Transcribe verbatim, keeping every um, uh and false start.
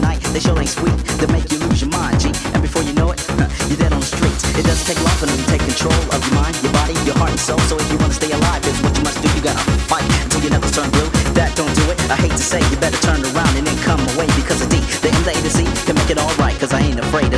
night, they sure ain't sweet. They make you lose your mind, G. And before you know it, you're dead on the streets. It doesn't take long for them to take control of your mind, your body, your heart and soul. So if you wanna stay alive, here's what you must do. You gotta fight until your knuckles turn blue. That don't do it, I hate to say, you better turn around and then come away. Because of D, the M, the A, the C can make it alright. Cause I ain't afraid